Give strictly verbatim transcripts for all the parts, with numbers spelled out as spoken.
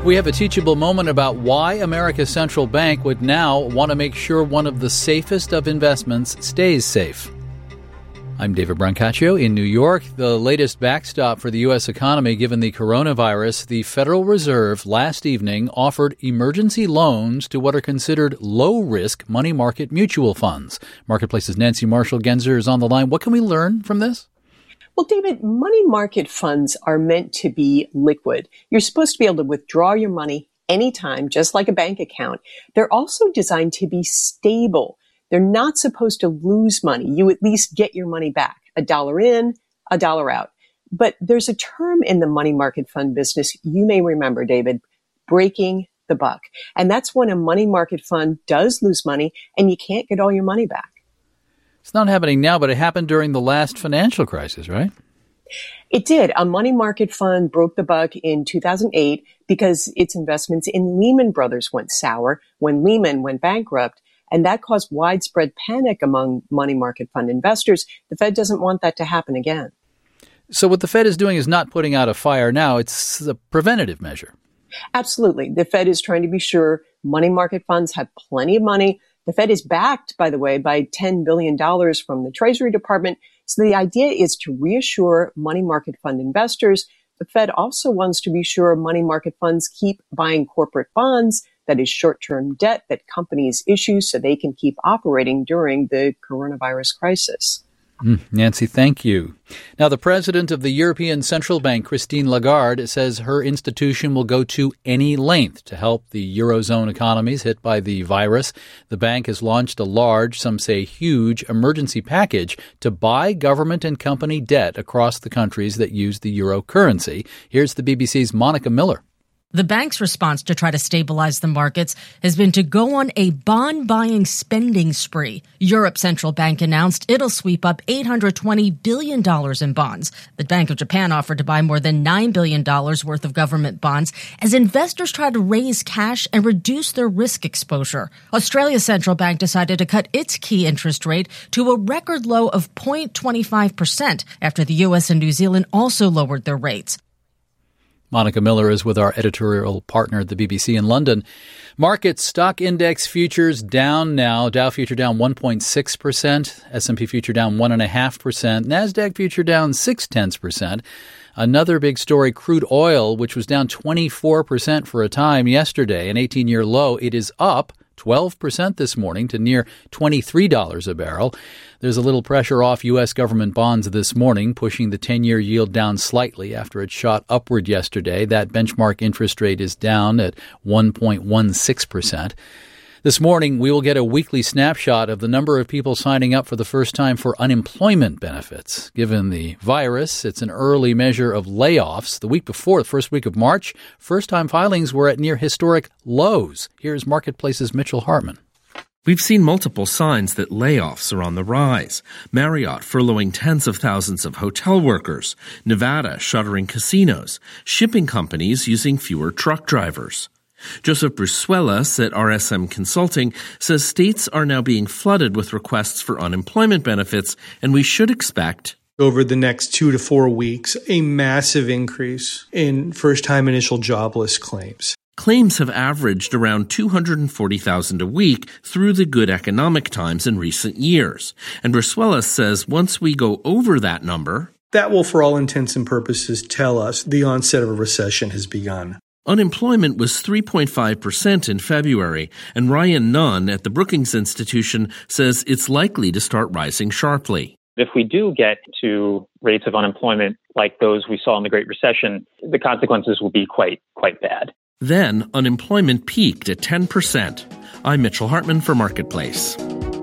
We have a teachable moment about why America's central bank would now want to make sure one of the safest of investments stays safe. I'm David Brancaccio in New York. The latest backstop for the U S economy given the coronavirus, the Federal Reserve last evening offered emergency loans to what are considered low-risk money market mutual funds. Marketplace's Nancy Marshall-Genzer is on the line. What can we learn from this? Well, David, money market funds are meant to be liquid. You're supposed to be able to withdraw your money anytime, just like a bank account. They're also designed to be stable. They're not supposed to lose money. You at least get your money back, a dollar in, a dollar out. But there's a term in the money market fund business you may remember, David, breaking the buck. And that's when a money market fund does lose money and you can't get all your money back. It's not happening now, but it happened during the last financial crisis, right? It did. A money market fund broke the buck in two thousand eight because its investments in Lehman Brothers went sour when Lehman went bankrupt. And that caused widespread panic among money market fund investors. The Fed doesn't want that to happen again. So what the Fed is doing is not putting out a fire now. It's a preventative measure. Absolutely. The Fed is trying to be sure money market funds have plenty of money. The Fed is backed, by the way, by ten billion dollars from the Treasury Department. So the idea is to reassure money market fund investors. The Fed also wants to be sure money market funds keep buying corporate bonds, that is short-term debt that companies issue so they can keep operating during the coronavirus crisis. Mm, Nancy, thank you. Now, the president of the European Central Bank, Christine Lagarde, says her institution will go to any length to help the Eurozone economies hit by the virus. The bank has launched a large, some say huge, emergency package to buy government and company debt across the countries that use the euro currency. Here's the B B C's Monica Miller. The bank's response to try to stabilize the markets has been to go on a bond-buying spending spree. Europe's central bank announced it'll sweep up eight hundred twenty billion dollars in bonds. The Bank of Japan offered to buy more than nine billion dollars worth of government bonds as investors try to raise cash and reduce their risk exposure. Australia's central bank decided to cut its key interest rate to a record low of zero point two five percent after the U S and New Zealand also lowered their rates. Monica Miller is with our editorial partner at the B B C in London. Markets, stock index futures down now. Dow future down one point six percent. S and P future down one point five percent. NASDAQ future down six tenths percent. Another big story, crude oil, which was down twenty-four percent for a time yesterday, an eighteen-year low. It is up twelve percent this morning to near twenty-three dollars a barrel. There's a little pressure off U S government bonds this morning, pushing the ten-year yield down slightly after it shot upward yesterday. That benchmark interest rate is down at one point one six percent. This morning, we will get a weekly snapshot of the number of people signing up for the first time for unemployment benefits. Given the virus, it's an early measure of layoffs. The week before, the first week of March, first-time filings were at near historic lows. Here's Marketplace's Mitchell Hartman. We've seen multiple signs that layoffs are on the rise. Marriott furloughing tens of thousands of hotel workers. Nevada shuttering casinos. Shipping companies using fewer truck drivers. Joseph Brusuelas at R S M Consulting says states are now being flooded with requests for unemployment benefits, and we should expect over the next two to four weeks a massive increase in first-time initial jobless claims. Claims have averaged around two hundred forty thousand a week through the good economic times in recent years. And Brusuelas says once we go over that number, that will, for all intents and purposes, tell us the onset of a recession has begun. Unemployment was three point five percent in February, and Ryan Nunn at the Brookings Institution says it's likely to start rising sharply. If we do get to rates of unemployment like those we saw in the Great Recession, the consequences will be quite, quite bad. Then unemployment peaked at ten percent. I'm Mitchell Hartman for Marketplace.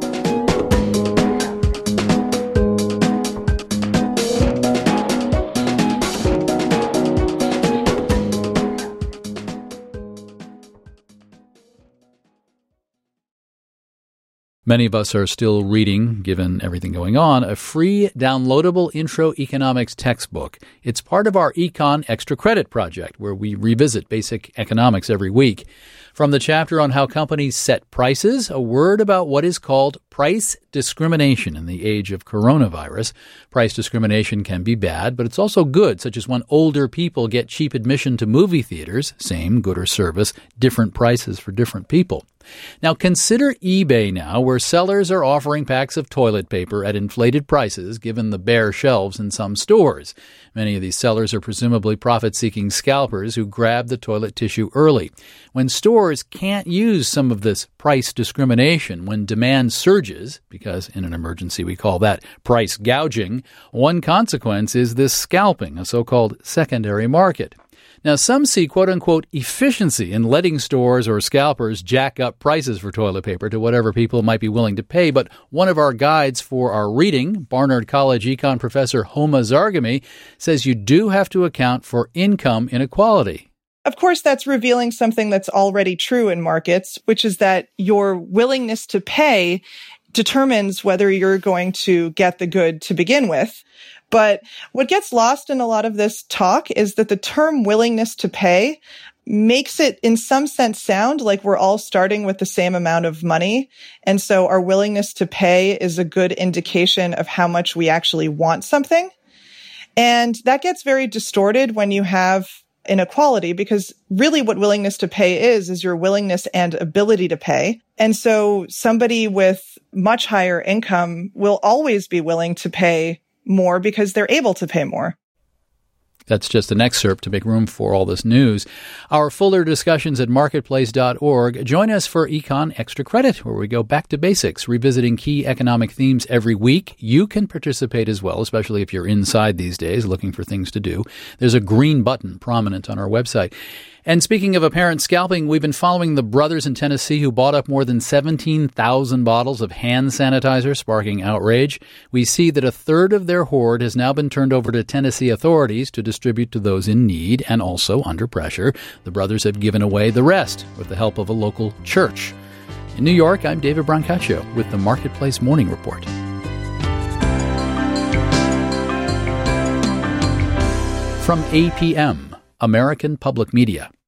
Many of us are still reading, given everything going on, a free downloadable intro economics textbook. It's part of our Econ Extra Credit project, where we revisit basic economics every week. From the chapter on how companies set prices, a word about what is called price discrimination in the age of coronavirus. Price discrimination can be bad, but it's also good, such as when older people get cheap admission to movie theaters, same good or service, different prices for different people. Now consider eBay now, where sellers are offering packs of toilet paper at inflated prices given the bare shelves in some stores. Many of these sellers are presumably profit-seeking scalpers who grab the toilet tissue early. When stores can't use some of this price discrimination when demand surges, because in an emergency we call that price gouging, one consequence is this scalping, a so-called secondary market. Now, some see quote-unquote efficiency in letting stores or scalpers jack up prices for toilet paper to whatever people might be willing to pay, but one of our guides for our reading, Barnard College econ professor Homa Zarghami, says you do have to account for income inequality. Of course, that's revealing something that's already true in markets, which is that your willingness to pay determines whether you're going to get the good to begin with. But what gets lost in a lot of this talk is that the term willingness to pay makes it in some sense sound like we're all starting with the same amount of money. And so our willingness to pay is a good indication of how much we actually want something. And that gets very distorted when you have inequality, because really what willingness to pay is, is your willingness and ability to pay. And so somebody with much higher income will always be willing to pay more because they're able to pay more. That's just an excerpt to make room for all this news. Our fuller discussions at marketplace dot org. Join us for Econ Extra Credit, where we go back to basics, revisiting key economic themes every week. You can participate as well, especially if you're inside these days looking for things to do. There's a green button prominent on our website. And speaking of apparent scalping, we've been following the brothers in Tennessee who bought up more than seventeen thousand bottles of hand sanitizer, sparking outrage. We see that a third of their hoard has now been turned over to Tennessee authorities to distribute to those in need and also under pressure. The brothers have given away the rest with the help of a local church. In New York, I'm David Brancaccio with the Marketplace Morning Report. From A P M, American Public Media.